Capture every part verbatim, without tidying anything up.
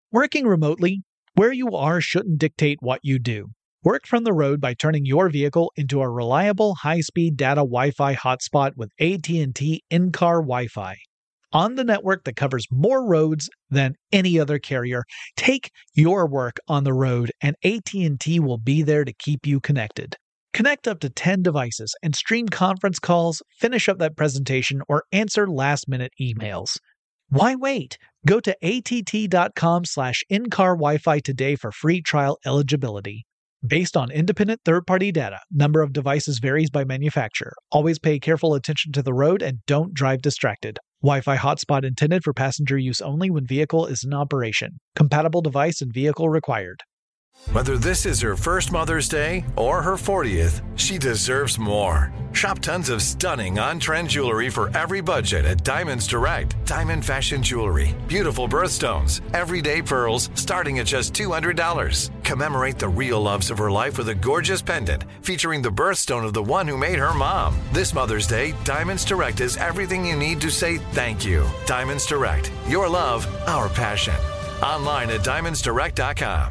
Working remotely, where you are shouldn't dictate what you do. Work from the road by turning your vehicle into a reliable high-speed data Wi-Fi hotspot with A T and T in-car Wi-Fi. On the network that covers more roads than any other carrier, take your work on the road and A T and T will be there to keep you connected. Connect up to ten devices and stream conference calls, finish up that presentation, or answer last-minute emails. Why wait? Go to att.com slash in-car Wi-Fi today for free trial eligibility. Based on independent third-party data, number of devices varies by manufacturer. Always pay careful attention to the road and don't drive distracted. Wi-Fi hotspot intended for passenger use only when vehicle is in operation. Compatible device and vehicle required. Whether this is her first Mother's Day or her fortieth, she deserves more. Shop tons of stunning on-trend jewelry for every budget at Diamonds Direct. Diamond fashion jewelry, beautiful birthstones, everyday pearls starting at just two hundred dollars. Commemorate the real loves of her life with a gorgeous pendant featuring the birthstone of the one who made her mom. This Mother's Day, Diamonds Direct is everything you need to say thank you. Diamonds Direct, your love, our passion. Online at diamonds direct dot com.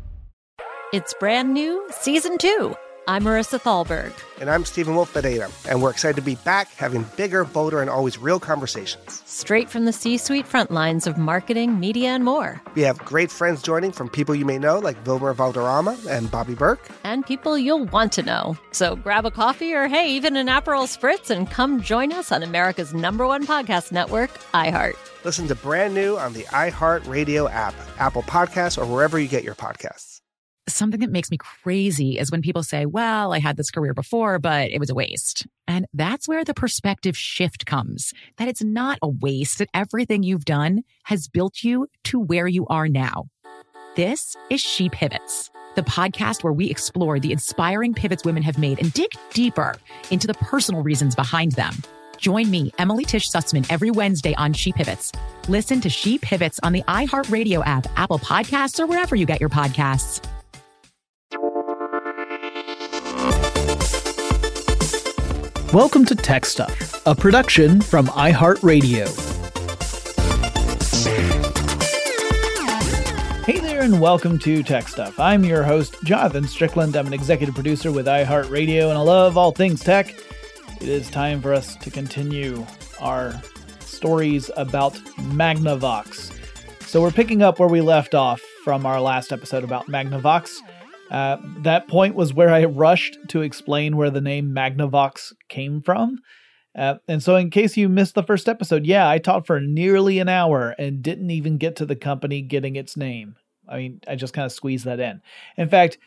It's brand new, season two. I'm Marissa Thalberg. And I'm Stephen Wolf Bedeta, and we're excited to be back having bigger, bolder, and always real conversations. Straight from the C-suite front lines of marketing, media, and more. We have great friends joining from people you may know, like Wilmer Valderrama and Bobby Burke. And people you'll want to know. So grab a coffee or, hey, even an Aperol Spritz and come join us on America's number one podcast network, iHeart. Listen to Brand New on the iHeartRadio app, Apple Podcasts, or wherever you get your podcasts. Something that makes me crazy is when people say, well, I had this career before, but it was a waste. And that's where the perspective shift comes, that it's not a waste, that everything you've done has built you to where you are now. This is She Pivots, the podcast where we explore the inspiring pivots women have made and dig deeper into the personal reasons behind them. Join me, Emily Tish Sussman, every Wednesday on She Pivots. Listen to She Pivots on the iHeartRadio app, Apple Podcasts, or wherever you get your podcasts. Welcome to Tech Stuff, a production from iHeartRadio. Hey there and welcome to Tech Stuff. I'm your host, Jonathan Strickland. I'm an executive producer with iHeartRadio, and I love all things tech. It is time for us to continue our stories about Magnavox. So we're picking up where we left off from our last episode about Magnavox. Uh, that point was where I rushed to explain where the name Magnavox came from. Uh, and so in case you missed the first episode, yeah, I talked for nearly an hour and didn't even get to the company getting its name. I mean, I just kind of squeezed that in. In fact,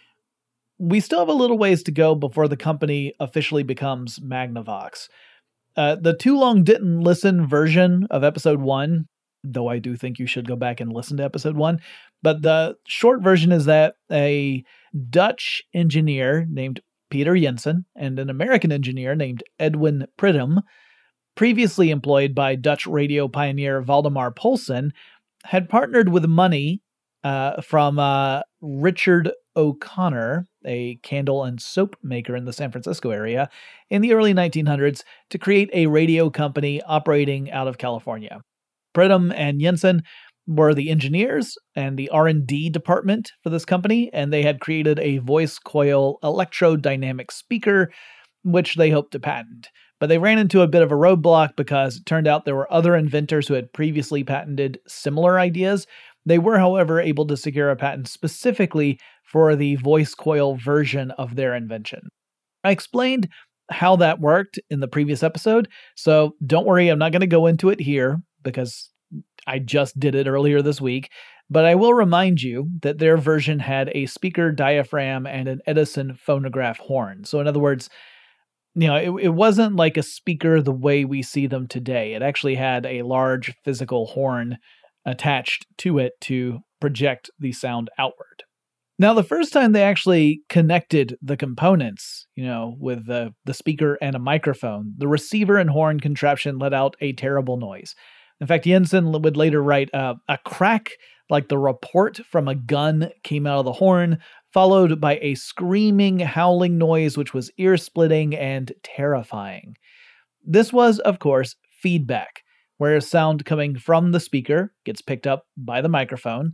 we still have a little ways to go before the company officially becomes Magnavox. Uh, the Too Long Didn't Listen version of episode one, though I do think you should go back and listen to episode one, but the short version is that a Dutch engineer named Peter Jensen and an American engineer named Edwin Pridham, previously employed by Dutch radio pioneer Valdemar Poulsen, had partnered with money uh, from uh, Richard O'Connor, a candle and soap maker in the San Francisco area, in the early nineteen hundreds to create a radio company operating out of California. Pridham and Jensen were the engineers and the R and D department for this company, and they had created a voice coil electrodynamic speaker, which they hoped to patent. But they ran into a bit of a roadblock because it turned out there were other inventors who had previously patented similar ideas. They were, however, able to secure a patent specifically for the voice coil version of their invention. I explained how that worked in the previous episode, so don't worry, I'm not going to go into it here because I just did it earlier this week, but I will remind you that their version had a speaker diaphragm and an Edison phonograph horn. So in other words, you know, it, it wasn't like a speaker the way we see them today. It actually had a large physical horn attached to it to project the sound outward. Now, the first time they actually connected the components, you know, with the, the speaker and a microphone, the receiver and horn contraption let out a terrible noise. In fact, Jensen would later write, uh, a crack like the report from a gun came out of the horn, followed by a screaming, howling noise which was ear-splitting and terrifying. This was, of course, feedback, where sound coming from the speaker gets picked up by the microphone,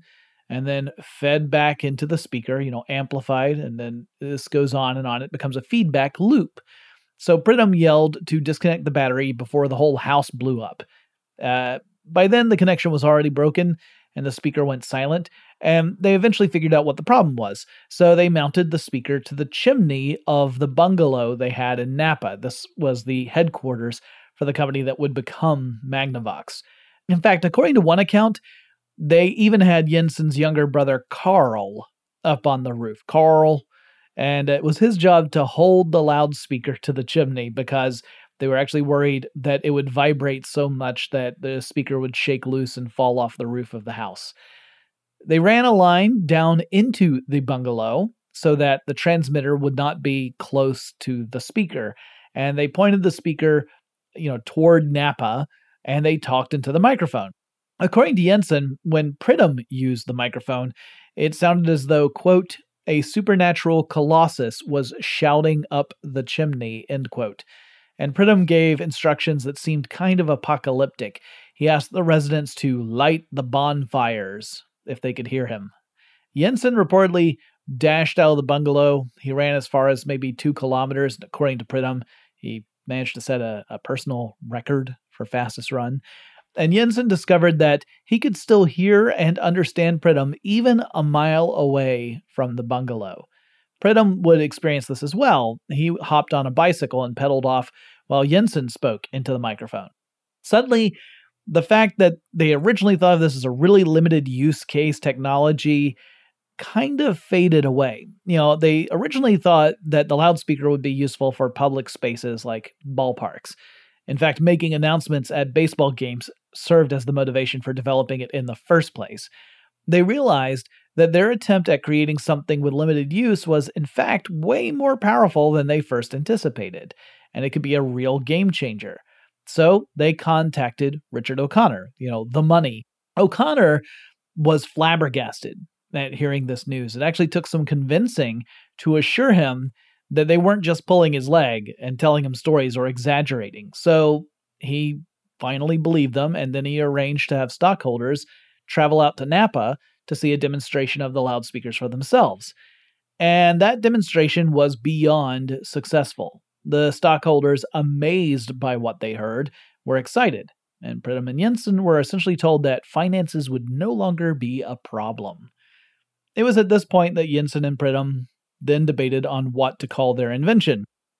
and then fed back into the speaker, you know, amplified, and then this goes on and on. It becomes a feedback loop. So Pridham yelled to disconnect the battery before the whole house blew up. Uh, by then, the connection was already broken, and the speaker went silent, and they eventually figured out what the problem was. So they mounted the speaker to the chimney of the bungalow they had in Napa. This was the headquarters for the company that would become Magnavox. In fact, according to one account, they even had Jensen's younger brother, Carl, up on the roof. Carl, and it was his job to hold the loudspeaker to the chimney because they were actually worried that it would vibrate so much that the speaker would shake loose and fall off the roof of the house. They ran a line down into the bungalow so that the transmitter would not be close to the speaker. And they pointed the speaker, you know, toward Napa, and they talked into the microphone. According to Jensen, when Pridham used the microphone, it sounded as though, quote, a supernatural colossus was shouting up the chimney, end quote. And Pridham gave instructions that seemed kind of apocalyptic. He asked the residents to light the bonfires if they could hear him. Jensen reportedly dashed out of the bungalow. He ran as far as maybe two kilometers. And according to Pridham, he managed to set a, a personal record for fastest run. And Jensen discovered that he could still hear and understand Pridham even a mile away from the bungalow. Pridham would experience this as well. He hopped on a bicycle and pedaled off while Jensen spoke into the microphone. Suddenly, the fact that they originally thought of this as a really limited use case technology kind of faded away. You know, they originally thought that the loudspeaker would be useful for public spaces like ballparks. In fact, making announcements at baseball games served as the motivation for developing it in the first place. They realized that their attempt at creating something with limited use was, in fact, way more powerful than they first anticipated, and it could be a real game changer. So they contacted Richard O'Connor, you know, the money. O'Connor was flabbergasted at hearing this news. It actually took some convincing to assure him that they weren't just pulling his leg and telling him stories or exaggerating. So he finally believed them, and then he arranged to have stockholders travel out to Napa to see a demonstration of the loudspeakers for themselves. And that demonstration was beyond successful. The stockholders, amazed by what they heard, were excited, and Pridham and Jensen were essentially told that finances would no longer be a problem. It was at this point that Jensen and Pridham then debated on what to call their invention.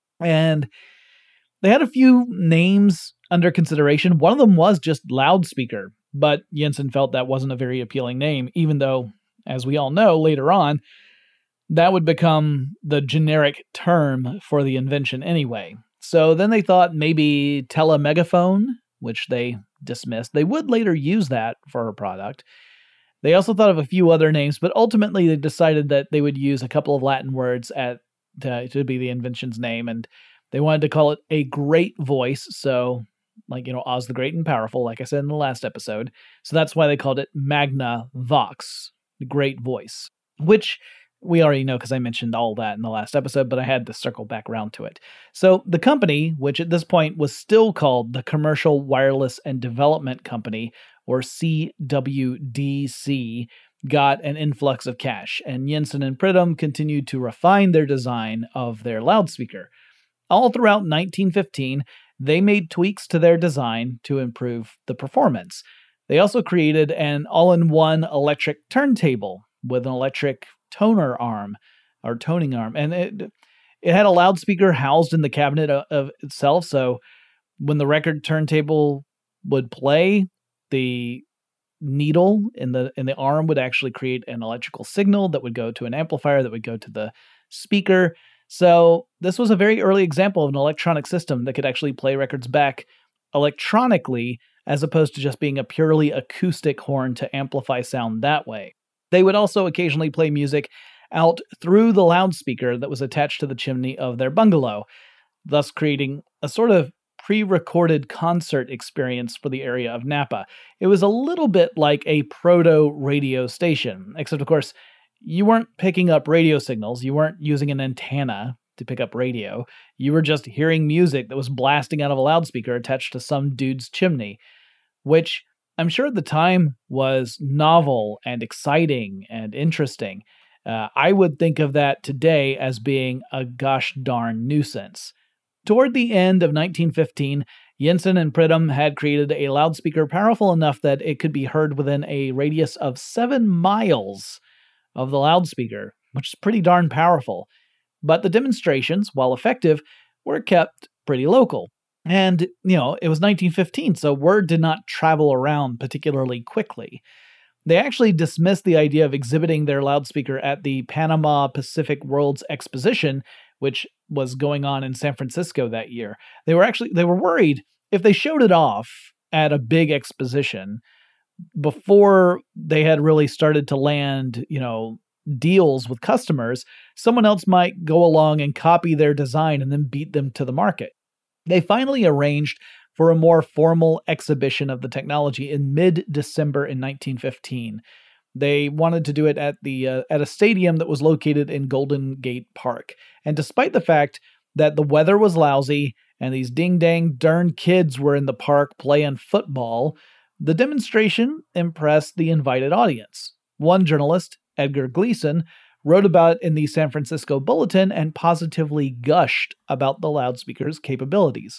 And they had a few names under consideration. One of them was just loudspeaker, but Jensen felt that wasn't a very appealing name, even though, as we all know, later on, that would become the generic term for the invention anyway. So then they thought maybe telemegaphone, which they dismissed. They would later use that for a product. They also thought of a few other names, but ultimately they decided that they would use a couple of Latin words at to, to be the invention's name, and they wanted to call it a great voice, so like, you know, Oz the Great and Powerful, like I said in the last episode. So that's why they called it Magnavox, the great voice, which we already know because I mentioned all that in the last episode, but I had to circle back around to it. So the company, which at this point was still called the Commercial Wireless and Development Company, or C W D C, got an influx of cash, and Jensen and Pridham continued to refine their design of their loudspeaker. All throughout nineteen fifteen, they made tweaks to their design to improve the performance. They also created an all-in-one electric turntable with an electric toner arm, or toning arm, and it it had a loudspeaker housed in the cabinet of, of itself, so when the record turntable would play, the needle in the in the arm would actually create an electrical signal that would go to an amplifier that would go to the speaker. So this was a very early example of an electronic system that could actually play records back electronically, as opposed to just being a purely acoustic horn to amplify sound that way. They would also occasionally play music out through the loudspeaker that was attached to the chimney of their bungalow, thus creating a sort of pre-recorded concert experience for the area of Napa. It was a little bit like a proto-radio station, except of course, you weren't picking up radio signals, you weren't using an antenna to pick up radio, you were just hearing music that was blasting out of a loudspeaker attached to some dude's chimney, which I'm sure at the time was novel and exciting and interesting. Uh, I would think of that today as being a gosh darn nuisance. Toward the end of nineteen fifteen, Jensen and Pridham had created a loudspeaker powerful enough that it could be heard within a radius of seven miles of the loudspeaker, which is pretty darn powerful. But the demonstrations, while effective, were kept pretty local. And, you know, it was nineteen fifteen, so word did not travel around particularly quickly. They actually dismissed the idea of exhibiting their loudspeaker at the Panama Pacific World's Exposition, which was going on in San Francisco that year. They were actually, they were worried if they showed it off at a big exposition before they had really started to land, you know, deals with customers, someone else might go along and copy their design and then beat them to the market. They finally arranged for a more formal exhibition of the technology in mid-December in nineteen fifteen. They wanted to do it at the uh, at a stadium that was located in Golden Gate Park. And despite the fact that the weather was lousy and these ding-dang darn kids were in the park playing football, the demonstration impressed the invited audience. One journalist, Edgar Gleason, wrote about it in the San Francisco Bulletin and positively gushed about the loudspeaker's capabilities.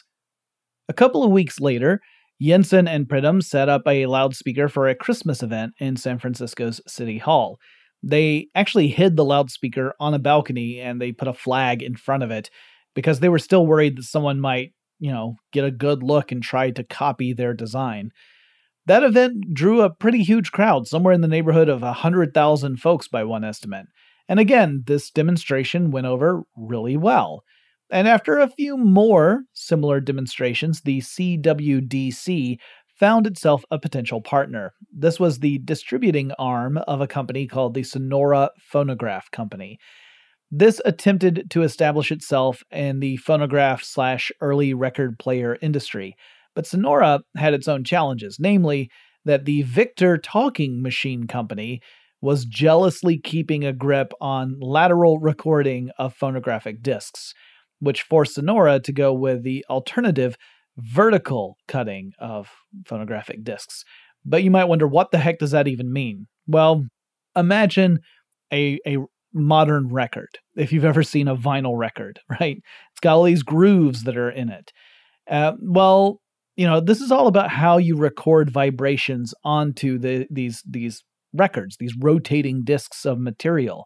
A couple of weeks later, Jensen and Pridham set up a loudspeaker for a Christmas event in San Francisco's City Hall. They actually hid the loudspeaker on a balcony and they put a flag in front of it because they were still worried that someone might, you know, get a good look and try to copy their design. That event drew a pretty huge crowd, somewhere in the neighborhood of one hundred thousand folks by one estimate. And again, this demonstration went over really well. And after a few more similar demonstrations, the C W D C found itself a potential partner. This was the distributing arm of a company called the Sonora Phonograph Company. This attempted to establish itself in the phonograph slash early record player industry. But Sonora had its own challenges, namely that the Victor Talking Machine Company was jealously keeping a grip on lateral recording of phonographic discs, which forced Sonora to go with the alternative vertical cutting of phonographic discs. But you might wonder, what the heck does that even mean? Well, imagine a, a modern record, if you've ever seen a vinyl record, right? It's got all these grooves that are in it. Uh, well, you know, this is all about how you record vibrations onto the these these records, these rotating discs of material.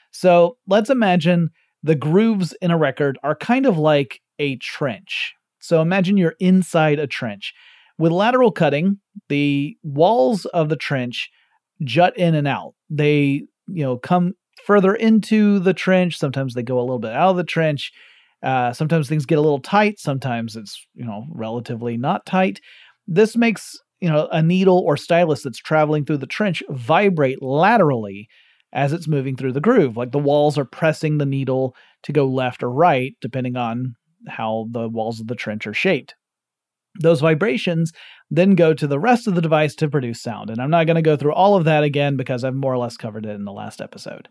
So let's imagine the grooves in a record are kind of like a trench. So imagine you're inside a trench. With lateral cutting, the walls of the trench jut in and out. They, you know, come further into the trench. Sometimes they go a little bit out of the trench. Uh, sometimes things get a little tight. Sometimes it's, you know, relatively not tight. This makes, you know, a needle or stylus that's traveling through the trench vibrate laterally as it's moving through the groove. Like the walls are pressing the needle to go left or right, depending on how the walls of the trench are shaped. Those vibrations then go to the rest of the device to produce sound. And I'm not going to go through all of that again because I've more or less covered it in the last episode.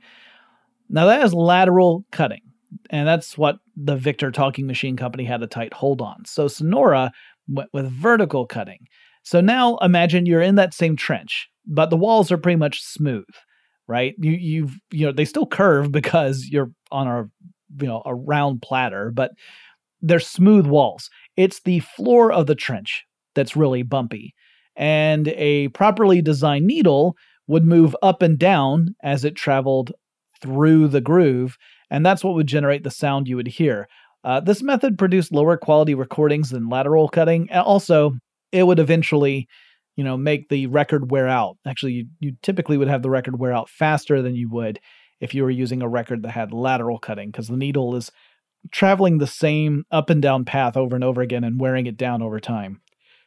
Now that is lateral cutting. And that's what the Victor Talking Machine Company had a tight hold on. So Sonora went with vertical cutting. So now imagine you're in that same trench, but the walls are pretty much smooth, right? You, you've, you know, they still curve because you're on a, you know, a round platter, but they're smooth walls. It's the floor of the trench that's really bumpy. And a properly designed needle would move up and down as it traveled through the groove, and that's what would generate the sound you would hear. Uh, this method produced lower quality recordings than lateral cutting, and also it would eventually, you know, make the record wear out. Actually, you, you typically would have the record wear out faster than you would if you were using a record that had lateral cutting, because the needle is traveling the same up and down path over and over again and wearing it down over time.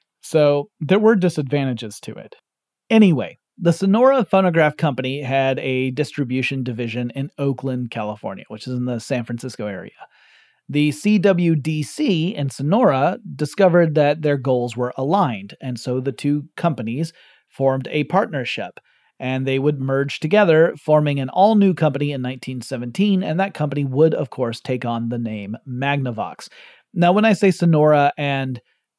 So there were disadvantages to it. Anyway, the Sonora Phonograph Company had a distribution division in Oakland, California, which is in the San Francisco area. The C W D C and Sonora discovered that their goals were aligned, and so the two companies formed a partnership, and they would merge together, forming an all-new company in nineteen seventeen, and that company would, of course, take on the name Magnavox. Now, when I say Sonora and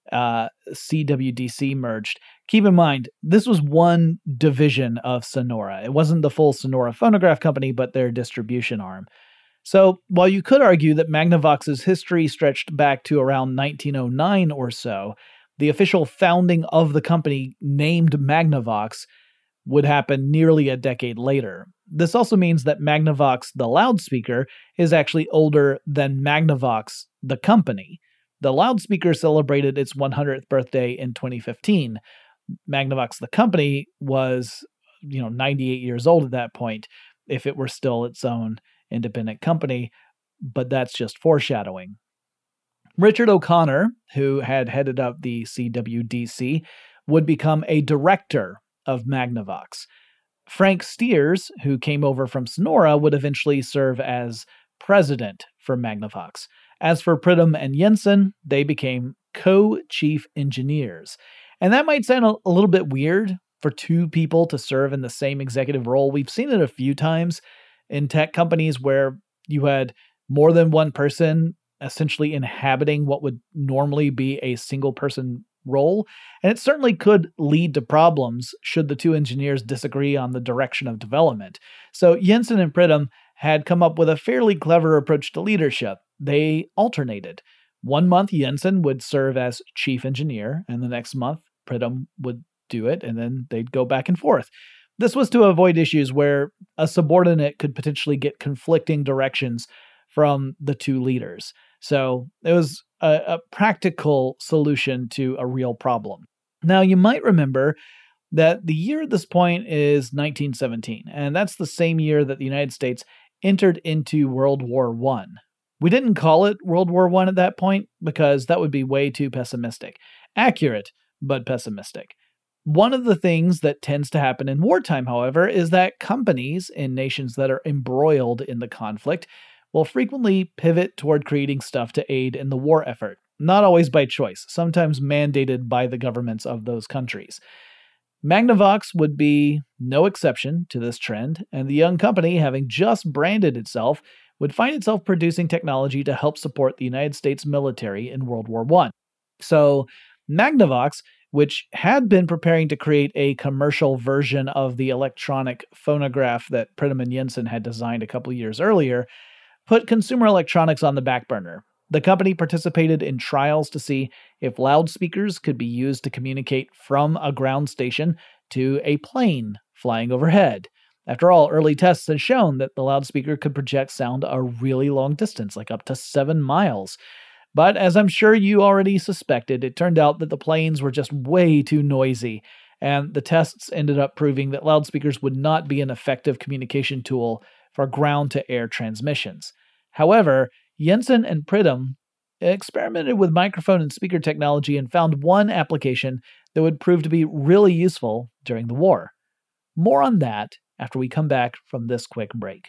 uh, C W D C merged. Keep in mind, this was one division of Sonora. It wasn't the full Sonora Phonograph Company, but their distribution arm. So while you could argue that Magnavox's history stretched back to around nineteen oh nine or so, the official founding of the company named Magnavox would happen nearly a decade later. This also means that Magnavox, the loudspeaker, is actually older than Magnavox, the company. The loudspeaker celebrated its one hundredth birthday in twenty fifteen. Magnavox, the company, was, you know, ninety-eight years old at that point, if it were still its own independent company, but that's just foreshadowing. Richard O'Connor, who had headed up the C W D C, would become a director of Magnavox. Frank Steers, who came over from Sonora, would eventually serve as president for Magnavox. As for Pridham and Jensen, they became co-chief engineers. And that might sound a, a little bit weird for two people to serve in the same executive role. We've seen it a few times in tech companies where you had more than one person essentially inhabiting what would normally be a single person role. And it certainly could lead to problems should the two engineers disagree on the direction of development. So Jensen and Pridham had come up with a fairly clever approach to leadership. They alternated. One month, Jensen would serve as chief engineer, and the next month, Pridham would do it, and then they'd go back and forth. This was to avoid issues where a subordinate could potentially get conflicting directions from the two leaders. So it was a, a practical solution to a real problem. Now, you might remember that the year at this point is nineteen seventeen, and that's the same year that the United States entered into World War One. We didn't call it World War One at that point because that would be way too pessimistic. Accurate, but pessimistic. One of the things that tends to happen in wartime, however, is that companies in nations that are embroiled in the conflict will frequently pivot toward creating stuff to aid in the war effort. Not always by choice, sometimes mandated by the governments of those countries. Magnavox would be no exception to this trend, and the young company, having just branded itself, would find itself producing technology to help support the United States military in World War One. So Magnavox, which had been preparing to create a commercial version of the electronic phonograph that Pridham and Jensen had designed a couple years earlier, put consumer electronics on the back burner. The company participated in trials to see if loudspeakers could be used to communicate from a ground station to a plane flying overhead. After all, early tests had shown that the loudspeaker could project sound a really long distance, like up to seven miles. But as I'm sure you already suspected, it turned out that the planes were just way too noisy, and the tests ended up proving that loudspeakers would not be an effective communication tool for ground-to-air transmissions. However, Jensen and Pridham experimented with microphone and speaker technology and found one application that would prove to be really useful during the war. More on that after we come back from this quick break.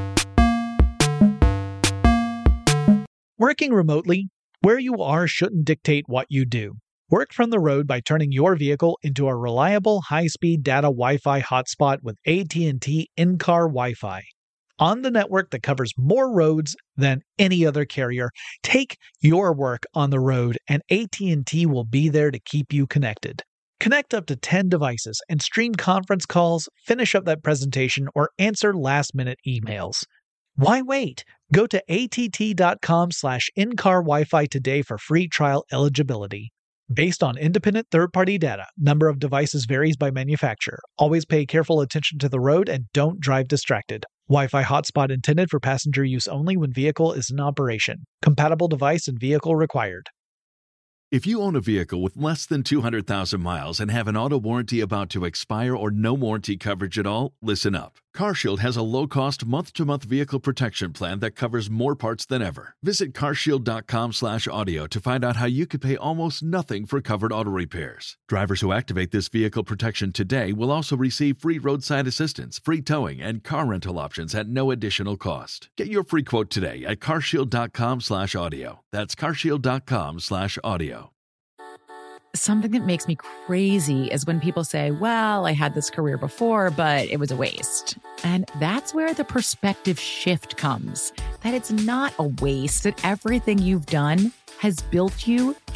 Working remotely, where you are shouldn't dictate what you do. Work from the road by turning your vehicle into a reliable, high-speed data Wi-Fi hotspot with A T and T in-car Wi-Fi. On the network that covers more roads than any other carrier, take your work on the road and A T and T will be there to keep you connected. Connect up to ten devices and stream conference calls, finish up that presentation, or answer last-minute emails. Why wait? Go to att.com slash in-car Wi-Fi today for free trial eligibility. Based on independent third-party data, number of devices varies by manufacturer. Always pay careful attention to the road and don't drive distracted. Wi-Fi hotspot intended for passenger use only when vehicle is in operation. Compatible device and vehicle required. If you own a vehicle with less than two hundred thousand miles and have an auto warranty about to expire or no warranty coverage at all, listen up. CarShield has a low-cost month-to-month vehicle protection plan that covers more parts than ever. Visit carshield.com slash audio to find out how you could pay almost nothing for covered auto repairs. Drivers who activate this vehicle protection today will also receive free roadside assistance, free towing, and car rental options at no additional cost. Get your free quote today at carshield.com slash audio. That's carshield.com slash audio. Something that makes me crazy is when people say, well, I had this career before, but it was a waste. And that's where the perspective shift comes, that it's not a waste, that everything you've done has built you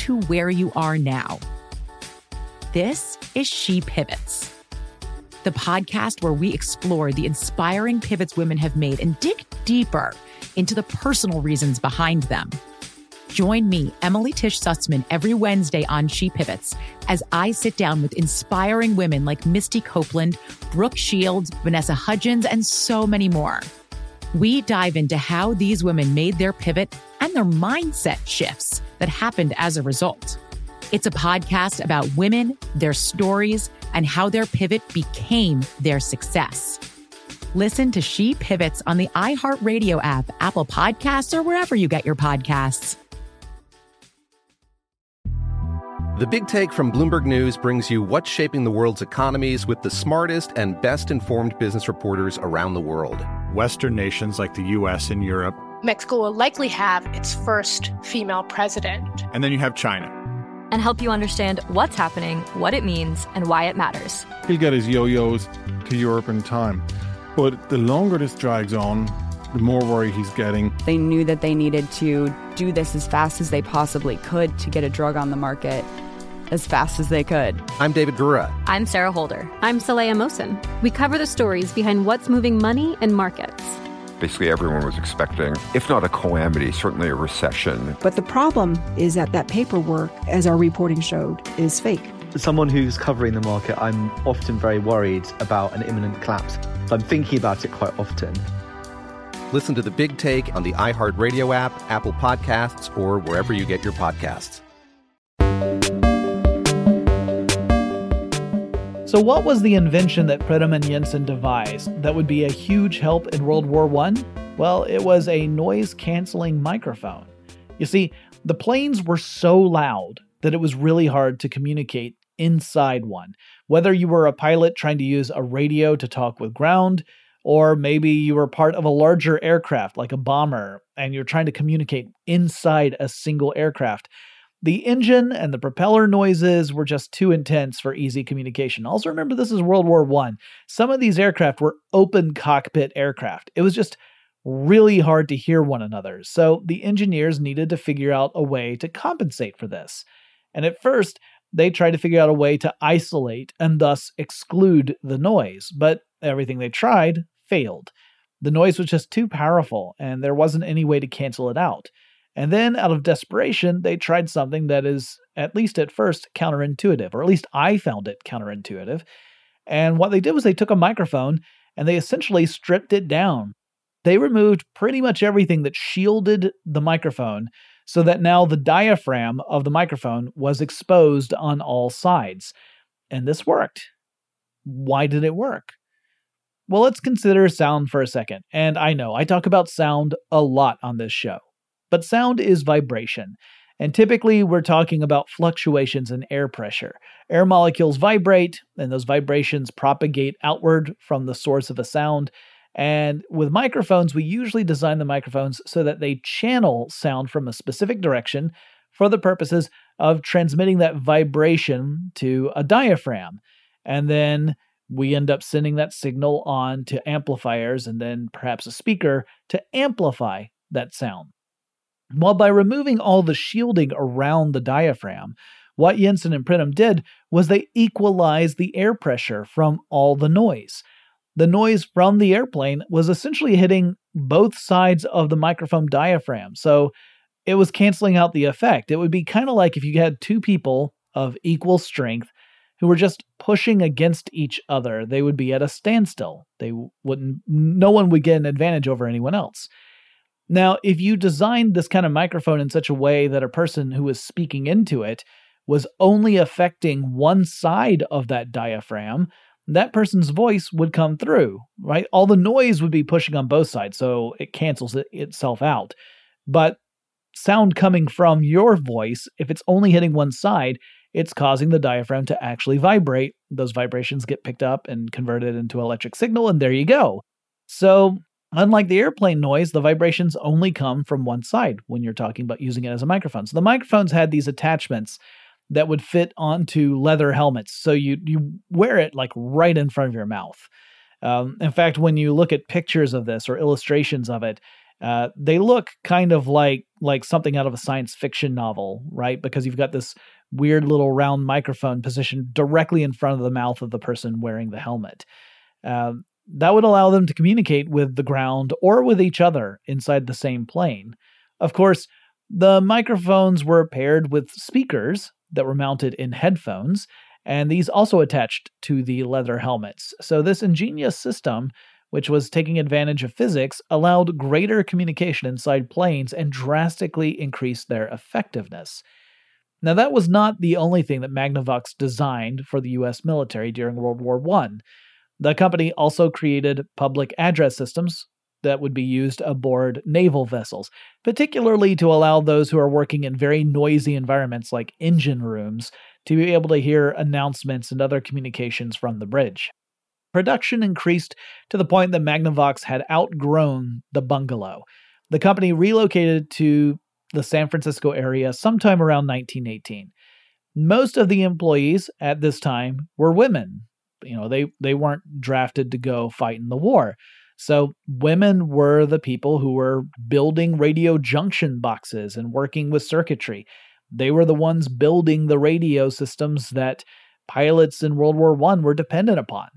to where you are now. This is She Pivots, the podcast where we explore the inspiring pivots women have made and dig deeper into the personal reasons behind them. Join me, Emily Tish Sussman, every Wednesday on She Pivots as I sit down with inspiring women like Misty Copeland, Brooke Shields, Vanessa Hudgens, and so many more. We dive into how these women made their pivot and their mindset shifts that happened as a result. It's a podcast about women, their stories, and how their pivot became their success. Listen to She Pivots on the iHeartRadio app, Apple Podcasts, or wherever you get your podcasts. The Big Take from Bloomberg News brings you what's shaping the world's economies with the smartest and best-informed business reporters around the world. Western nations like the U S and Europe. Mexico will likely have its first female president. And then you have China. And help you understand what's happening, what it means, and why it matters. He'll get his yo-yos to Europe in time. But the longer this drags on, the more worry he's getting. They knew that they needed to do this as fast as they possibly could to get a drug on the market as fast as they could. I'm David Gura. I'm Sarah Holder. I'm Saleha Mohsen. We cover the stories behind what's moving money and markets. Basically, everyone was expecting, if not a calamity, certainly a recession. But the problem is that that paperwork, as our reporting showed, is fake. As someone who's covering the market, I'm often very worried about an imminent collapse. So I'm thinking about it quite often. Listen to The Big Take on the iHeartRadio app, Apple Podcasts, or wherever you get your podcasts. So what was the invention that Pridham and Jensen devised that would be a huge help in World War One? Well, it was a noise-canceling microphone. You see, the planes were so loud that it was really hard to communicate inside one. Whether you were a pilot trying to use a radio to talk with ground, or maybe you were part of a larger aircraft like a bomber and you're trying to communicate inside a single aircraft, the engine and the propeller noises were just too intense for easy communication. Also remember, this is World War One. Some of these aircraft were open cockpit aircraft. It was just really hard to hear one another. So the engineers needed to figure out a way to compensate for this. And at first, they tried to figure out a way to isolate and thus exclude the noise. But everything they tried failed. The noise was just too powerful, and there wasn't any way to cancel it out. And then, out of desperation, they tried something that is, at least at first, counterintuitive, or at least I found it counterintuitive. And what they did was they took a microphone and they essentially stripped it down. They removed pretty much everything that shielded the microphone so that now the diaphragm of the microphone was exposed on all sides. And this worked. Why did it work? Well, let's consider sound for a second. And I know, I talk about sound a lot on this show. But sound is vibration, and typically we're talking about fluctuations in air pressure. Air molecules vibrate, and those vibrations propagate outward from the source of a sound. And with microphones, we usually design the microphones so that they channel sound from a specific direction for the purposes of transmitting that vibration to a diaphragm. And then we end up sending that signal on to amplifiers and then perhaps a speaker to amplify that sound. Well, by removing all the shielding around the diaphragm, what Jensen and Pridham did was they equalized the air pressure from all the noise. The noise from the airplane was essentially hitting both sides of the microphone diaphragm, so it was canceling out the effect. It would be kind of like if you had two people of equal strength who were just pushing against each other. They would be at a standstill. They wouldn't, no one would get an advantage over anyone else. Now, if you designed this kind of microphone in such a way that a person who was speaking into it was only affecting one side of that diaphragm, that person's voice would come through, right? All the noise would be pushing on both sides, so it cancels it itself out. But sound coming from your voice, if it's only hitting one side, it's causing the diaphragm to actually vibrate. Those vibrations get picked up and converted into electric signal, and there you go. So unlike the airplane noise, the vibrations only come from one side when you're talking about using it as a microphone. So the microphones had these attachments that would fit onto leather helmets. So you you wear it like right in front of your mouth. Um, in fact, when you look at pictures of this or illustrations of it, Uh, they look kind of like like something out of a science fiction novel, right? Because you've got this weird little round microphone positioned directly in front of the mouth of the person wearing the helmet. Uh, that would allow them to communicate with the ground or with each other inside the same plane. Of course, the microphones were paired with speakers that were mounted in headphones, and these also attached to the leather helmets. So this ingenious system, which was taking advantage of physics, allowed greater communication inside planes and drastically increased their effectiveness. Now, that was not the only thing that Magnavox designed for the U S military during World War One. The company also created public address systems that would be used aboard naval vessels, particularly to allow those who are working in very noisy environments like engine rooms to be able to hear announcements and other communications from the bridge. Production increased to the point that Magnavox had outgrown the bungalow. The company relocated to the San Francisco area sometime around nineteen eighteen. Most of the employees at this time were women. You know, they, they weren't drafted to go fight in the war. So women were the people who were building radio junction boxes and working with circuitry. They were the ones building the radio systems that pilots in World War One were dependent upon.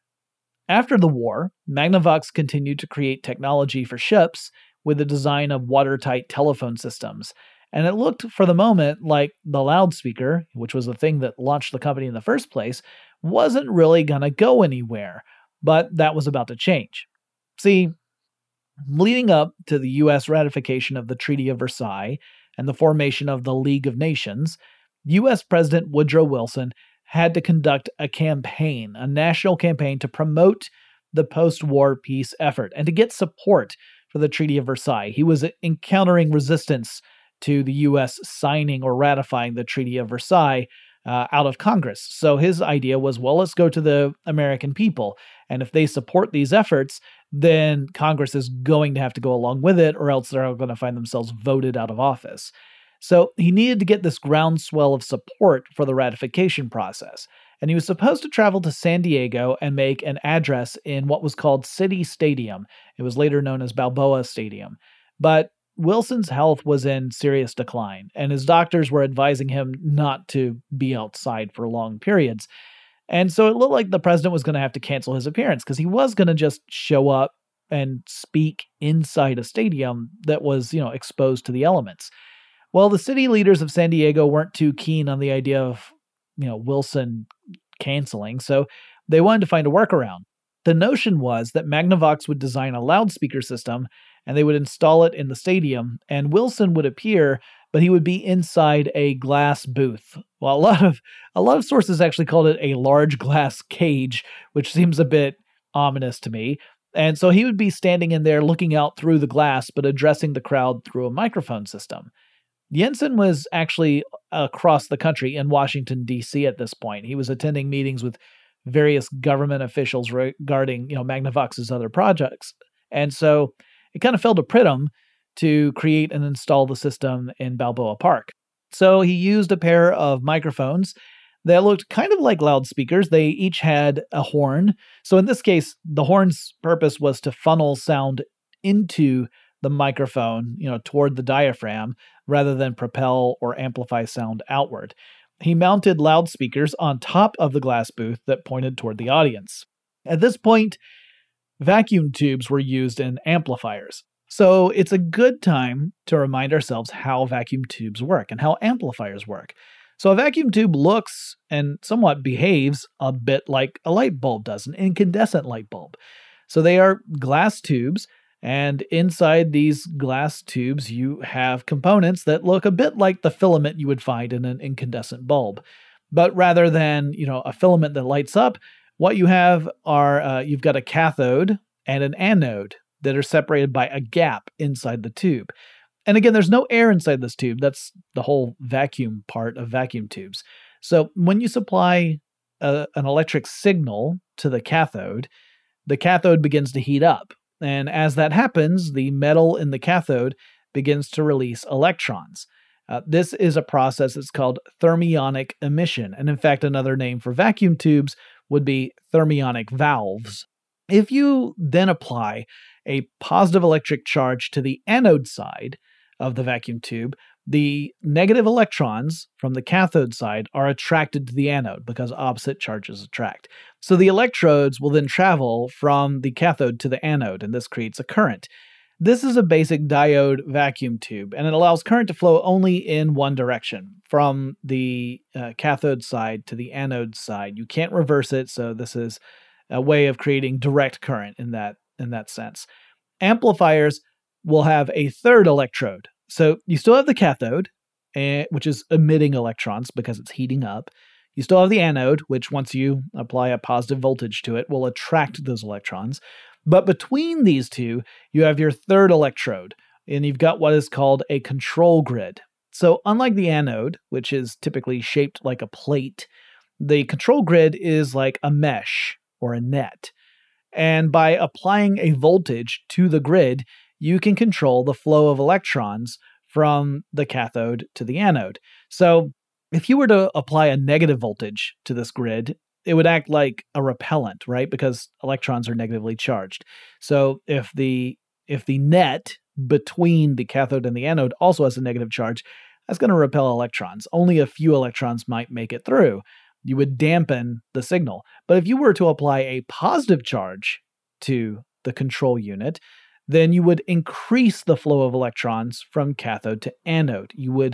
After the war, Magnavox continued to create technology for ships with the design of watertight telephone systems. And it looked, for the moment, like the loudspeaker, which was the thing that launched the company in the first place, wasn't really going to go anywhere. But that was about to change. See, leading up to the U S ratification of the Treaty of Versailles and the formation of the League of Nations, U S President Woodrow Wilson had to conduct a campaign, a national campaign to promote the post-war peace effort and to get support for the Treaty of Versailles. He was encountering resistance to the U S signing or ratifying the Treaty of Versailles uh, out of Congress. So his idea was, well, let's go to the American people. And if they support these efforts, then Congress is going to have to go along with it, or else they're going to find themselves voted out of office. So he needed to get this groundswell of support for the ratification process. And he was supposed to travel to San Diego and make an address in what was called City Stadium. It was later known as Balboa Stadium. But Wilson's health was in serious decline, and his doctors were advising him not to be outside for long periods. And so it looked like the president was going to have to cancel his appearance because he was going to just show up and speak inside a stadium that was, you know, exposed to the elements. Well, the city leaders of San Diego weren't too keen on the idea of, you know, Wilson canceling, so they wanted to find a workaround. The notion was that Magnavox would design a loudspeaker system and they would install it in the stadium, and Wilson would appear, but he would be inside a glass booth. Well, a lot of a lot of sources actually called it a large glass cage, which seems a bit ominous to me. And so he would be standing in there looking out through the glass, but addressing the crowd through a microphone system. Jensen was actually across the country in Washington, D C at this point. He was attending meetings with various government officials regarding, you know, Magnavox's other projects. And so it kind of fell to Pridham to create and install the system in Balboa Park. So he used a pair of microphones that looked kind of like loudspeakers. They each had a horn. So in this case, the horn's purpose was to funnel sound into the microphone, you know, toward the diaphragm, rather than propel or amplify sound outward. He mounted loudspeakers on top of the glass booth that pointed toward the audience. At this point, vacuum tubes were used in amplifiers. So it's a good time to remind ourselves how vacuum tubes work and how amplifiers work. So a vacuum tube looks and somewhat behaves a bit like a light bulb does, an incandescent light bulb. So they are glass tubes, and inside these glass tubes you have components that look a bit like the filament you would find in an incandescent bulb. But rather than, you know, a filament that lights up, what you have are, uh, you've got a cathode and an anode that are separated by a gap inside the tube. And again, there's no air inside this tube. That's the whole vacuum part of vacuum tubes. So when you supply a, an electric signal to the cathode, the cathode begins to heat up. And as that happens, the metal in the cathode begins to release electrons. Uh, this is a process that's called thermionic emission. And in fact, another name for vacuum tubes would be thermionic valves. If you then apply a positive electric charge to the anode side of the vacuum tube, the negative electrons from the cathode side are attracted to the anode because opposite charges attract. So the electrodes will then travel from the cathode to the anode, and this creates a current. This is a basic diode vacuum tube, and it allows current to flow only in one direction, from the uh, cathode side to the anode side. You can't reverse it, so this is a way of creating direct current in that, in that sense. Amplifiers will have a third electrode. So you still have the cathode, uh, which is emitting electrons because it's heating up. You still have the anode, which once you apply a positive voltage to it, will attract those electrons. But between these two, you have your third electrode, and you've got what is called a control grid. So unlike the anode, which is typically shaped like a plate, the control grid is like a mesh or a net. And by applying a voltage to the grid, you can control the flow of electrons from the cathode to the anode. So if you were to apply a negative voltage to this grid, it would act like a repellent, right? Because electrons are negatively charged. So if the if the net between the cathode and the anode also has a negative charge, that's going to repel electrons. Only a few electrons might make it through. You would dampen the signal. But if you were to apply a positive charge to the control unit, then you would increase the flow of electrons from cathode to anode. You would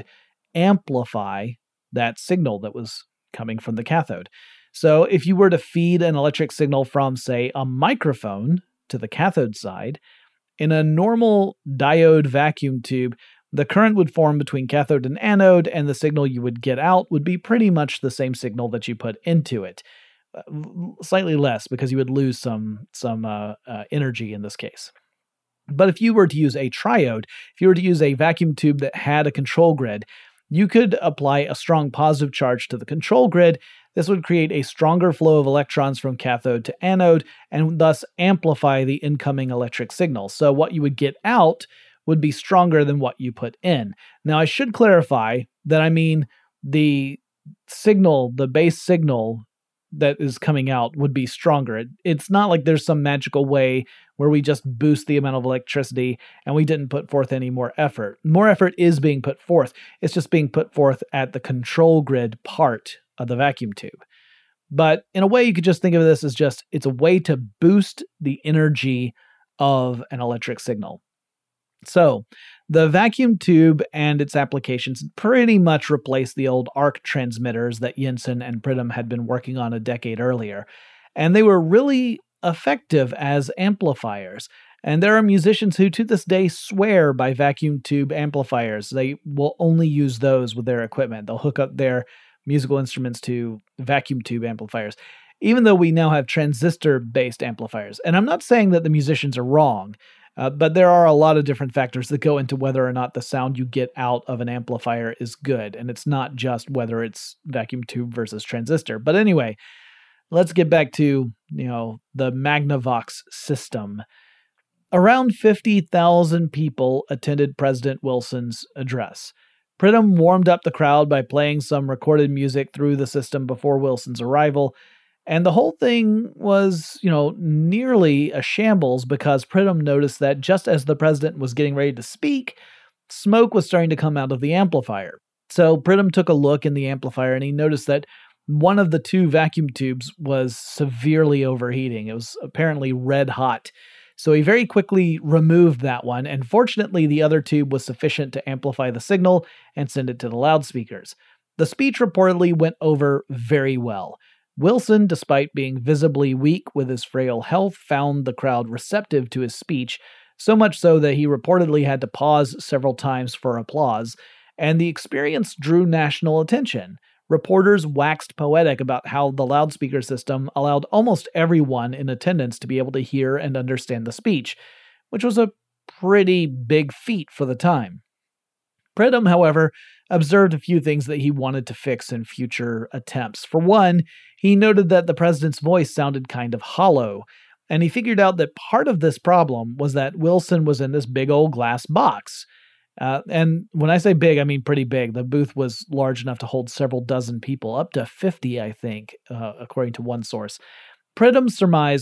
amplify that signal that was coming from the cathode. So if you were to feed an electric signal from, say, a microphone to the cathode side, in a normal diode vacuum tube, the current would form between cathode and anode, and the signal you would get out would be pretty much the same signal that you put into it. Uh, slightly less, because you would lose some, some uh, uh, energy in this case. But if you were to use a triode, if you were to use a vacuum tube that had a control grid, you could apply a strong positive charge to the control grid. This would create a stronger flow of electrons from cathode to anode and thus amplify the incoming electric signal. So what you would get out would be stronger than what you put in. Now, I should clarify that I mean the signal, the base signal that is coming out would be stronger. It, it's not like there's some magical way where we just boost the amount of electricity and we didn't put forth any more effort. More effort is being put forth. It's just being put forth at the control grid part of the vacuum tube. But in a way, you could just think of this as just, it's a way to boost the energy of an electric signal. So the vacuum tube and its applications pretty much replaced the old arc transmitters that Jensen and Pridham had been working on a decade earlier. And they were really effective as amplifiers. And there are musicians who to this day swear by vacuum tube amplifiers. They will only use those with their equipment. They'll hook up their musical instruments to vacuum tube amplifiers, even though we now have transistor-based amplifiers. And I'm not saying that the musicians are wrong, uh, but there are a lot of different factors that go into whether or not the sound you get out of an amplifier is good. And it's not just whether it's vacuum tube versus transistor. But anyway, let's get back to, you know, the Magnavox system. Around fifty thousand people attended President Wilson's address. Pridham warmed up the crowd by playing some recorded music through the system before Wilson's arrival, and the whole thing was, you know, nearly a shambles because Pridham noticed that just as the president was getting ready to speak, smoke was starting to come out of the amplifier. So Pridham took a look in the amplifier and he noticed that one of the two vacuum tubes was severely overheating. It was apparently red hot. So he very quickly removed that one, and fortunately the other tube was sufficient to amplify the signal and send it to the loudspeakers. The speech reportedly went over very well. Wilson, despite being visibly weak with his frail health, found the crowd receptive to his speech, so much so that he reportedly had to pause several times for applause, and the experience drew national attention. Reporters waxed poetic about how the loudspeaker system allowed almost everyone in attendance to be able to hear and understand the speech, which was a pretty big feat for the time. Pridham, however, observed a few things that he wanted to fix in future attempts. For one, he noted that the president's voice sounded kind of hollow, and he figured out that part of this problem was that Wilson was in this big old glass box. Uh, and when I say big, I mean pretty big. The booth was large enough to hold several dozen people, up to fifty, I think, uh, according to one source. Pridham surmised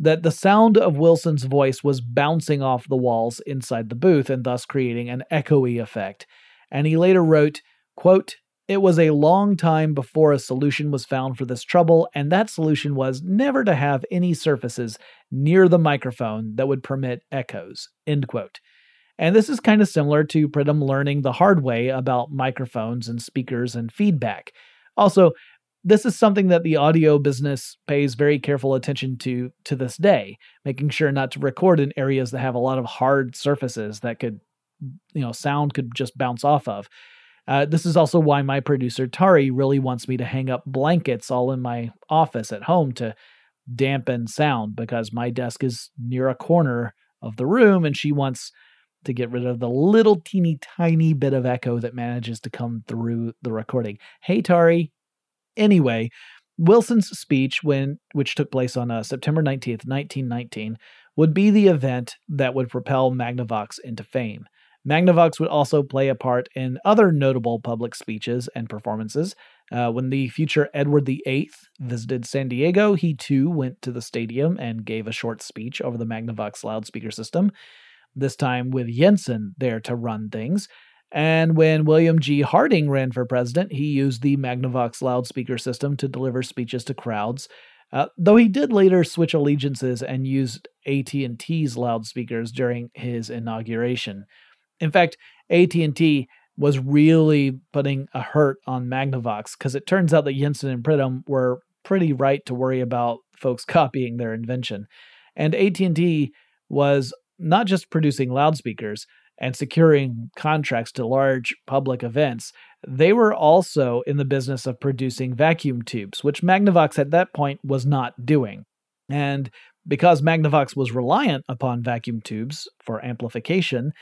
that the sound of Wilson's voice was bouncing off the walls inside the booth and thus creating an echoey effect. And he later wrote, quote, "It was a long time before a solution was found for this trouble, and that solution was never to have any surfaces near the microphone that would permit echoes," end quote. And this is kind of similar to Pridham learning the hard way about microphones and speakers and feedback. Also, this is something that the audio business pays very careful attention to to this day, making sure not to record in areas that have a lot of hard surfaces that could, you know, sound could just bounce off of. Uh, this is also why my producer, Tari, really wants me to hang up blankets all in my office at home to dampen sound, because my desk is near a corner of the room and she wants to get rid of the little teeny tiny bit of echo that manages to come through the recording. Hey, Tari. Anyway, Wilson's speech, when which took place on uh, September nineteenth, nineteen nineteen, would be the event that would propel Magnavox into fame. Magnavox would also play a part in other notable public speeches and performances. Uh, when the future Edward the Eighth visited San Diego, he too went to the stadium and gave a short speech over the Magnavox loudspeaker system, this time with Jensen there to run things. And when William G. Harding ran for president, he used the Magnavox loudspeaker system to deliver speeches to crowds, uh, though he did later switch allegiances and used A T and T's loudspeakers during his inauguration. In fact, A T and T was really putting a hurt on Magnavox, because it turns out that Jensen and Pridham were pretty right to worry about folks copying their invention. And A T and T was not just producing loudspeakers and securing contracts to large public events, they were also in the business of producing vacuum tubes, which Magnavox at that point was not doing. And because Magnavox was reliant upon vacuum tubes for amplification,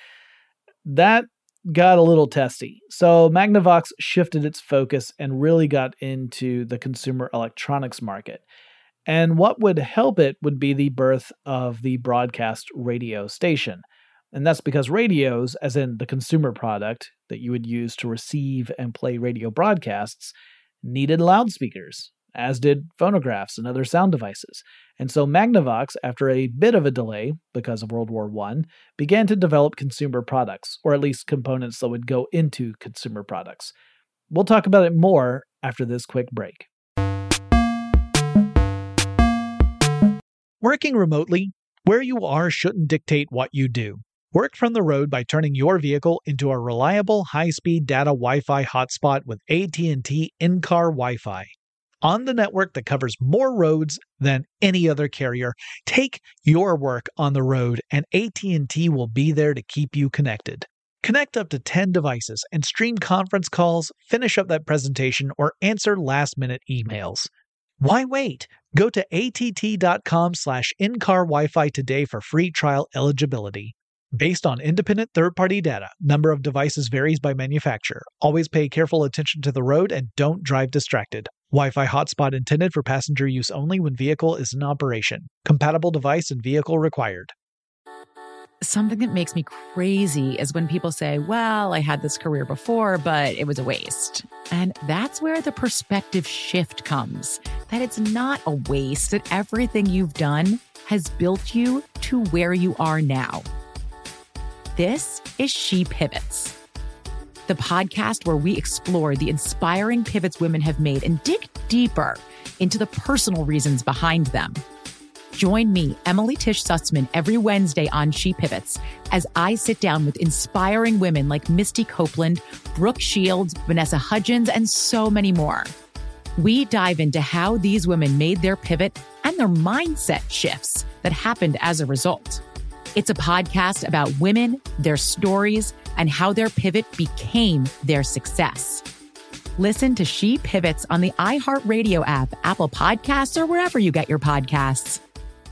that got a little testy. So Magnavox shifted its focus and really got into the consumer electronics market. And what would help it would be the birth of the broadcast radio station. And that's because radios, as in the consumer product that you would use to receive and play radio broadcasts, needed loudspeakers, as did phonographs and other sound devices. And so Magnavox, after a bit of a delay because of World War One, began to develop consumer products, or at least components that would go into consumer products. We'll talk about it more after this quick break. Working remotely, where you are shouldn't dictate what you do. Work from the road by turning your vehicle into a reliable high-speed data Wi-Fi hotspot with A T and T in-car Wi-Fi. On the network that covers more roads than any other carrier, take your work on the road and A T and T will be there to keep you connected. Connect up to ten devices and stream conference calls, finish up that presentation, or answer last-minute emails. Why wait? Go to att.com slash in-car Wi-Fi today for free trial eligibility. Based on independent third-party data, number of devices varies by manufacturer. Always pay careful attention to the road and don't drive distracted. Wi-Fi hotspot intended for passenger use only when vehicle is in operation. Compatible device and vehicle required. Something that makes me crazy is when people say, well, I had this career before, but it was a waste. And that's where the perspective shift comes, that it's not a waste, that everything you've done has built you to where you are now. This is She Pivots, the podcast where we explore the inspiring pivots women have made and dig deeper into the personal reasons behind them. Join me, Emily Tish Sussman, every Wednesday on She Pivots as I sit down with inspiring women like Misty Copeland, Brooke Shields, Vanessa Hudgens, and so many more. We dive into how these women made their pivot and their mindset shifts that happened as a result. It's a podcast about women, their stories, and how their pivot became their success. Listen to She Pivots on the iHeartRadio app, Apple Podcasts, or wherever you get your podcasts.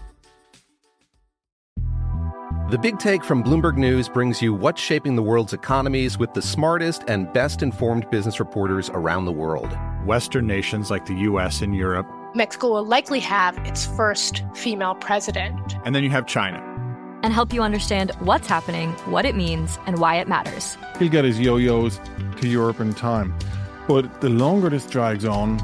The Big Take from Bloomberg News brings you what's shaping the world's economies with the smartest and best-informed business reporters around the world. Western nations like the U S and Europe. Mexico will likely have its first female president. And then you have China. And help you understand what's happening, what it means, and why it matters. He'll get his yo-yos to Europe in time. But the longer this drags on,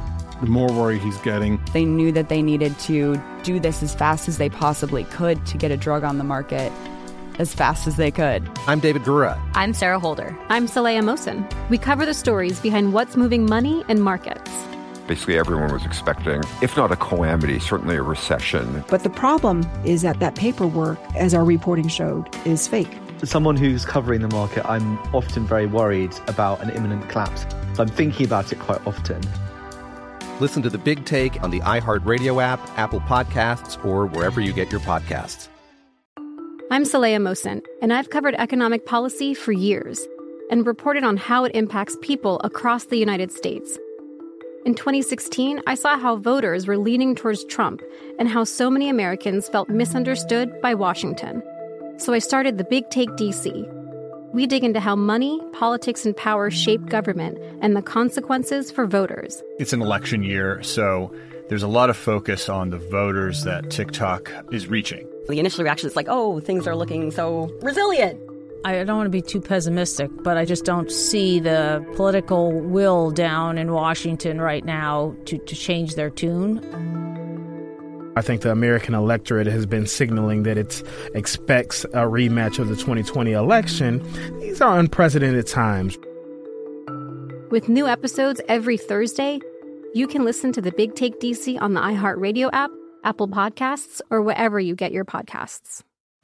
the more worry he's getting. They knew that they needed to do this as fast as they possibly could to get a drug on the market as fast as they could. I'm David Gura. I'm Sarah Holder. I'm Saleha Mohsen. We cover the stories behind what's moving money and markets. Basically, everyone was expecting, if not a calamity, certainly a recession. But the problem is that that paperwork, as our reporting showed, is fake. As someone who's covering the market, I'm often very worried about an imminent collapse. So I'm thinking about it quite often. Listen to The Big Take on the iHeartRadio app, Apple Podcasts, or wherever you get your podcasts. I'm Saleha Mohsen, and I've covered economic policy for years and reported on how it impacts people across the United States. In twenty sixteen, I saw how voters were leaning towards Trump and how so many Americans felt misunderstood by Washington. So I started The Big Take D C. We dig into how money, politics, and power shape government and the consequences for voters. It's an election year, so there's a lot of focus on the voters that TikTok is reaching. The initial reaction is like, oh, things are looking so resilient. I don't want to be too pessimistic, but I just don't see the political will down in Washington right now to, to change their tune. I think the American electorate has been signaling that it expects a rematch of the twenty twenty election. These are unprecedented times. With new episodes every Thursday, you can listen to The Big Take D C on the iHeartRadio app, Apple Podcasts, or wherever you get your podcasts.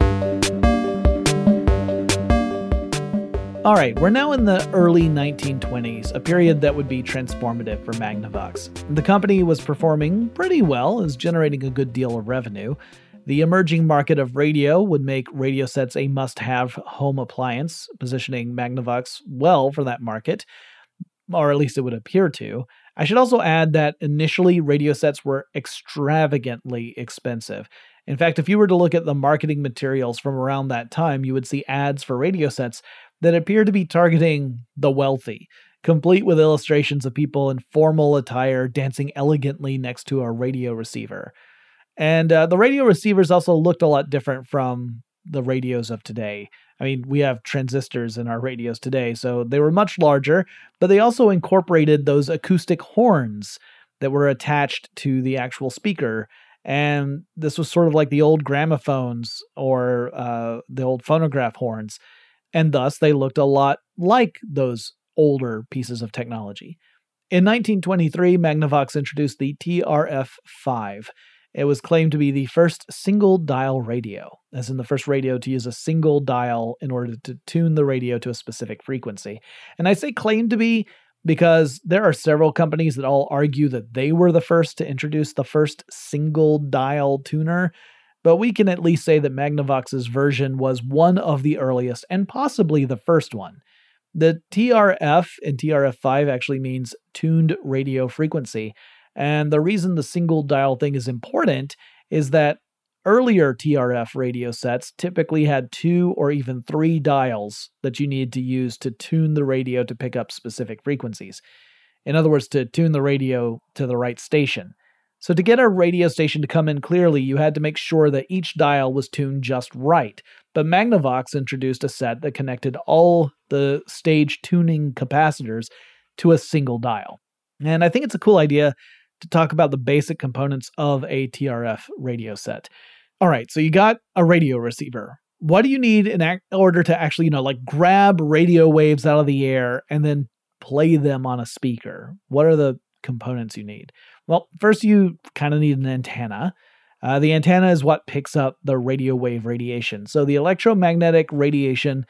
All right, we're now in the early nineteen twenties, a period that would be transformative for Magnavox. The company was performing pretty well, as generating a good deal of revenue. The emerging market of radio would make radio sets a must-have home appliance, positioning Magnavox well for that market, or at least it would appear to. I should also add that initially radio sets were extravagantly expensive. In fact, if you were to look at the marketing materials from around that time, you would see ads for radio sets that appear to be targeting the wealthy, complete with illustrations of people in formal attire dancing elegantly next to a radio receiver. And uh, the radio receivers also looked a lot different from the radios of today. I mean, we have transistors in our radios today, so they were much larger, but they also incorporated those acoustic horns that were attached to the actual speaker. And this was sort of like the old gramophones or uh, the old phonograph horns. And thus, they looked a lot like those older pieces of technology. In nineteen twenty-three, Magnavox introduced the T R F five. It was claimed to be the first single-dial radio, as in the first radio to use a single dial in order to tune the radio to a specific frequency. And I say claimed to be because there are several companies that all argue that they were the first to introduce the first single-dial tuner, but we can at least say that Magnavox's version was one of the earliest and possibly the first one. The T R F in T R F five actually means tuned radio frequency, and the reason the single dial thing is important is that earlier T R F radio sets typically had two or even three dials that you needed to use to tune the radio to pick up specific frequencies. In other words, to tune the radio to the right station. So to get a radio station to come in clearly, you had to make sure that each dial was tuned just right. But Magnavox introduced a set that connected all the stage tuning capacitors to a single dial. And I think it's a cool idea to talk about the basic components of a T R F radio set. All right, so you got a radio receiver. What do you need in ac- order to actually, you know, like grab radio waves out of the air and then play them on a speaker? What are the components you need? Well, first you kind of need an antenna. Uh, the antenna is what picks up the radio wave radiation. So the electromagnetic radiation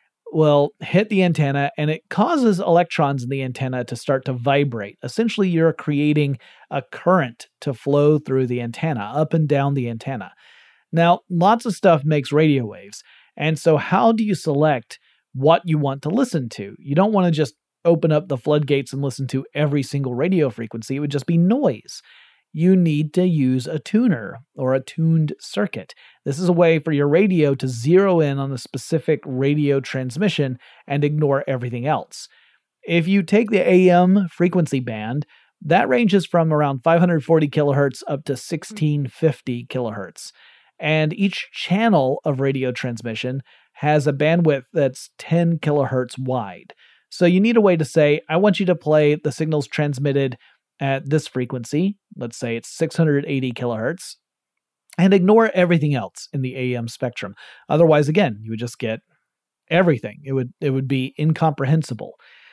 will hit the antenna and it causes electrons in the antenna to start to vibrate. Essentially, you're creating a current to flow through the antenna, up and down the antenna. Now, lots of stuff makes radio waves. And so how do you select what you want to listen to? You don't want to just open up the floodgates and listen to every single radio frequency. It would just be noise. You need to use a tuner or a tuned circuit. This is a way for your radio to zero in on a specific radio transmission and ignore everything else. If you take the A M frequency band, that ranges from around five hundred forty kilohertz up to sixteen fifty kilohertz. And each channel of radio transmission has a bandwidth that's ten kilohertz wide. So you need a way to say, I want you to play the signals transmitted at this frequency, let's say it's six hundred eighty kilohertz, and ignore everything else in the A M spectrum. Otherwise, again, you would just get everything. It would it would be incomprehensible.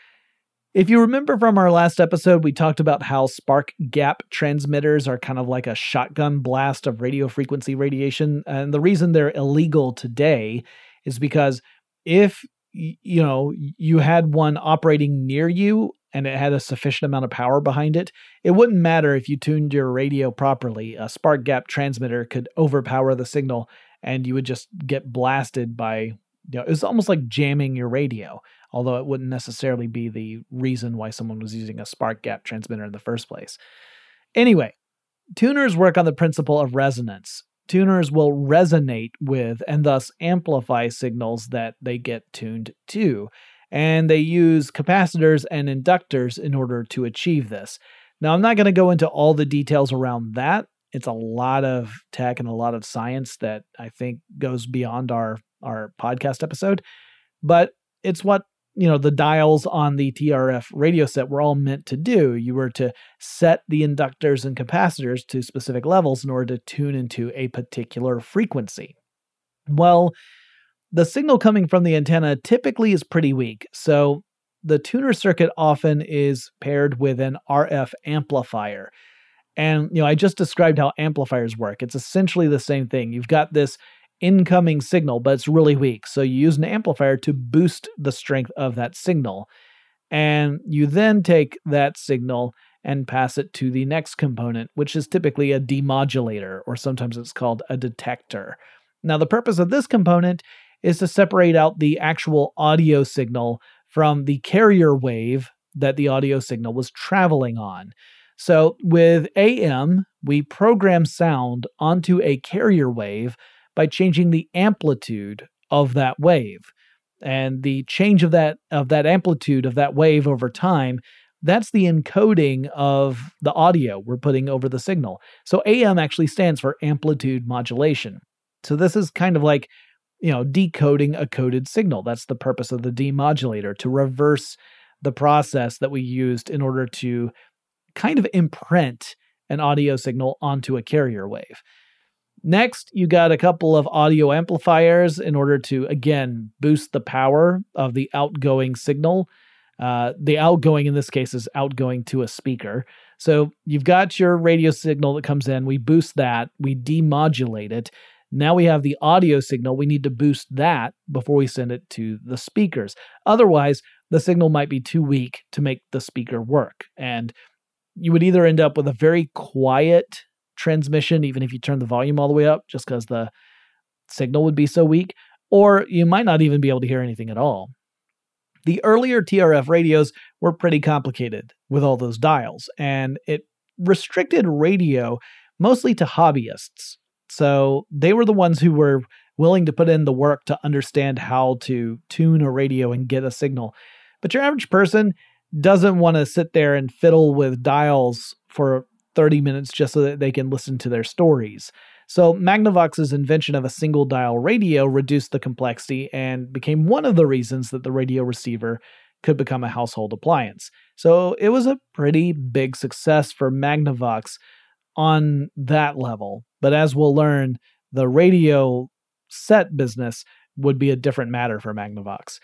If you remember from our last episode, we talked about how spark gap transmitters are kind of like a shotgun blast of radio frequency radiation. And the reason they're illegal today is because if, you know, you had one operating near you and it had a sufficient amount of power behind it, it wouldn't matter if you tuned your radio properly. A spark gap transmitter could overpower the signal and you would just get blasted by, you know, it was almost like jamming your radio, although it wouldn't necessarily be the reason why someone was using a spark gap transmitter in the first place. Anyway, tuners work on the principle of resonance. Tuners will resonate with and thus amplify signals that they get tuned to, and they use capacitors and inductors in order to achieve this. Now, I'm not going to go into all the details around that. It's a lot of tech and a lot of science that I think goes beyond our, our podcast episode, but it's what, you know, the dials on the T R F radio set were all meant to do. You were to set the inductors and capacitors to specific levels in order to tune into a particular frequency. Well, the signal coming from the antenna typically is pretty weak, so the tuner circuit often is paired with an R F amplifier. And, you know, I just described how amplifiers work. It's essentially the same thing. You've got this incoming signal, but it's really weak. So you use an amplifier to boost the strength of that signal. And you then take that signal and pass it to the next component, which is typically a demodulator, or sometimes it's called a detector. Now, the purpose of this component is to separate out the actual audio signal from the carrier wave that the audio signal was traveling on. So with A M, we program sound onto a carrier wave by changing the amplitude of that wave. And the change of that of that amplitude of that wave over time, that's the encoding of the audio we're putting over the signal. So A M actually stands for amplitude modulation. So this is kind of like, you know, decoding a coded signal. That's the purpose of the demodulator, to reverse the process that we used in order to kind of imprint an audio signal onto a carrier wave. Next, you got a couple of audio amplifiers in order to, again, boost the power of the outgoing signal. Uh, the outgoing in this case is outgoing to a speaker. So you've got your radio signal that comes in. We boost that. We demodulate it. Now we have the audio signal. We need to boost that before we send it to the speakers. Otherwise, the signal might be too weak to make the speaker work. And you would either end up with a very quiet transmission, even if you turn the volume all the way up, just because the signal would be so weak, or you might not even be able to hear anything at all. The earlier T R F radios were pretty complicated with all those dials, and it restricted radio mostly to hobbyists. So they were the ones who were willing to put in the work to understand how to tune a radio and get a signal. But your average person doesn't want to sit there and fiddle with dials for thirty minutes just so that they can listen to their stories. So Magnavox's invention of a single dial radio reduced the complexity and became one of the reasons that the radio receiver could become a household appliance. So it was a pretty big success for Magnavox on that level. But as we'll learn, the radio set business would be a different matter for Magnavox.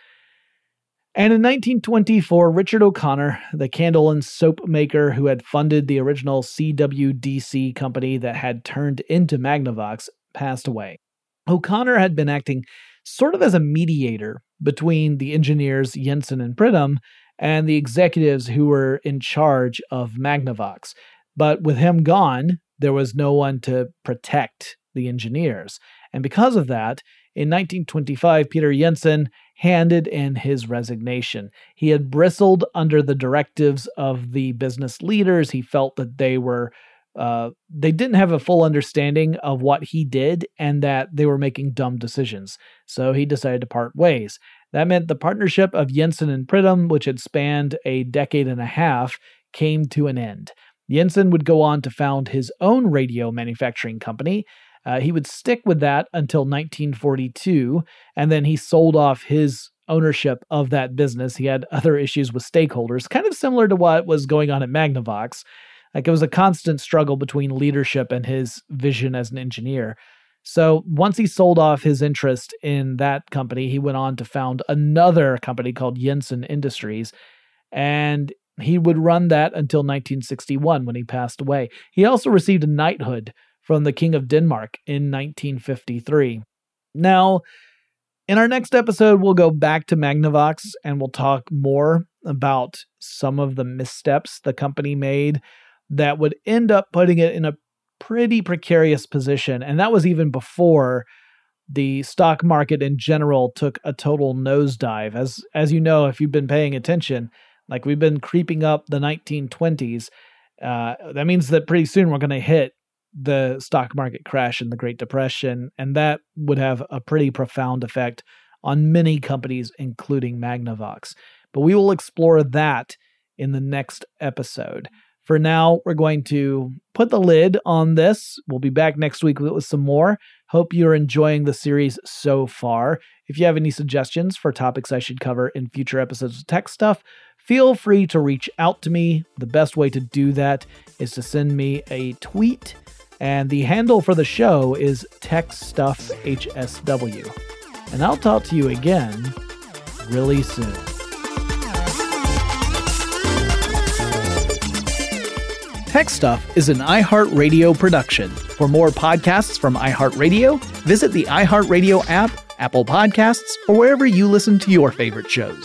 And in nineteen twenty-four, Richard O'Connor, the candle and soap maker who had funded the original C W D C company that had turned into Magnavox, passed away. O'Connor had been acting sort of as a mediator between the engineers Jensen and Pridham and the executives who were in charge of Magnavox. But with him gone, there was no one to protect the engineers. And because of that, in nineteen twenty-five, Peter Jensen handed in his resignation. He had bristled under the directives of the business leaders. He felt that they were, uh, they didn't have a full understanding of what he did and that they were making dumb decisions. So he decided to part ways. That meant the partnership of Jensen and Pridham, which had spanned a decade and a half, came to an end. Jensen would go on to found his own radio manufacturing company. Uh, he would stick with that until nineteen forty-two, and then he sold off his ownership of that business. He had other issues with stakeholders, kind of similar to what was going on at Magnavox. Like, it was a constant struggle between leadership and his vision as an engineer. So once he sold off his interest in that company, he went on to found another company called Jensen Industries, and he would run that until nineteen sixty-one when he passed away. He also received a knighthood from the King of Denmark in nineteen fifty-three. Now, in our next episode, we'll go back to Magnavox and we'll talk more about some of the missteps the company made that would end up putting it in a pretty precarious position. And that was even before the stock market in general took a total nosedive. As, as you know, if you've been paying attention, like, we've been creeping up the nineteen twenties. Uh, that means that pretty soon we're going to hit the stock market crash and the Great Depression, and that would have a pretty profound effect on many companies, including Magnavox. But we will explore that in the next episode. For now, we're going to put the lid on this. We'll be back next week with some more. Hope you're enjoying the series so far. If you have any suggestions for topics I should cover in future episodes of Tech Stuff, feel free to reach out to me. The best way to do that is to send me a tweet, and the handle for the show is TechStuffHSW. And I'll talk to you again really soon. Tech Stuff is an iHeartRadio production. For more podcasts from iHeartRadio, visit the iHeartRadio app, Apple Podcasts, or wherever you listen to your favorite shows.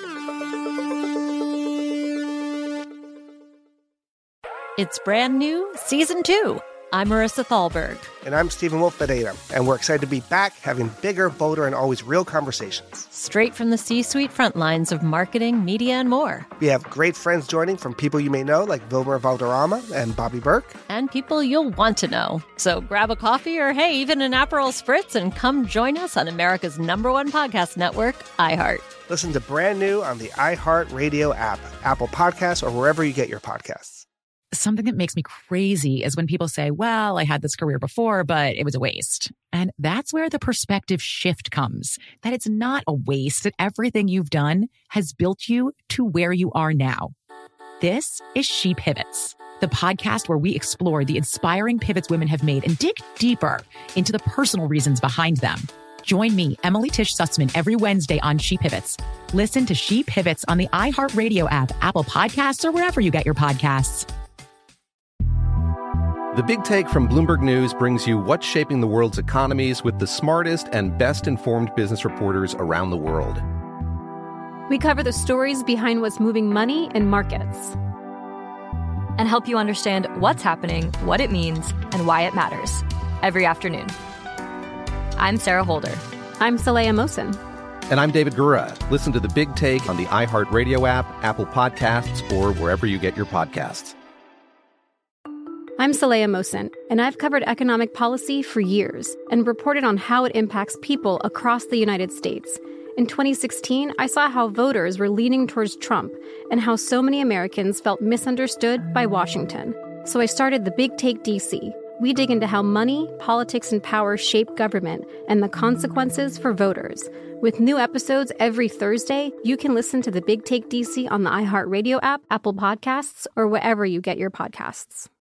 It's brand new, season two. I'm Marissa Thalberg. And I'm Stephen Wolf Bedeta, and we're excited to be back having bigger, bolder, and always real conversations. Straight from the C-suite front lines of marketing, media, and more. We have great friends joining from people you may know, like Wilmer Valderrama and Bobby Burke. And people you'll want to know. So grab a coffee or, hey, even an Aperol Spritz and come join us on America's number one podcast network, iHeart. Listen to brand new on the iHeartRadio app, Apple Podcasts, or wherever you get your podcasts. Something that makes me crazy is when people say, well, I had this career before, but it was a waste. And that's where the perspective shift comes, that it's not a waste, that everything you've done has built you to where you are now. This is She Pivots, the podcast where we explore the inspiring pivots women have made and dig deeper into the personal reasons behind them. Join me, Emily Tish Sussman, every Wednesday on She Pivots. Listen to She Pivots on the iHeartRadio app, Apple Podcasts, or wherever you get your podcasts. The Big Take from Bloomberg News brings you what's shaping the world's economies with the smartest and best-informed business reporters around the world. We cover the stories behind what's moving money and markets, and help you understand what's happening, what it means, and why it matters every afternoon. I'm Sarah Holder. I'm Saleha Mohsin. And I'm David Gura. Listen to The Big Take on the iHeartRadio app, Apple Podcasts, or wherever you get your podcasts. I'm Saleha Mohsin, and I've covered economic policy for years and reported on how it impacts people across the United States. In twenty sixteen, I saw how voters were leaning towards Trump and how so many Americans felt misunderstood by Washington. So I started The Big Take D C. We dig into how money, politics, and power shape government and the consequences for voters. With new episodes every Thursday, you can listen to The Big Take D C on the iHeartRadio app, Apple Podcasts, or wherever you get your podcasts.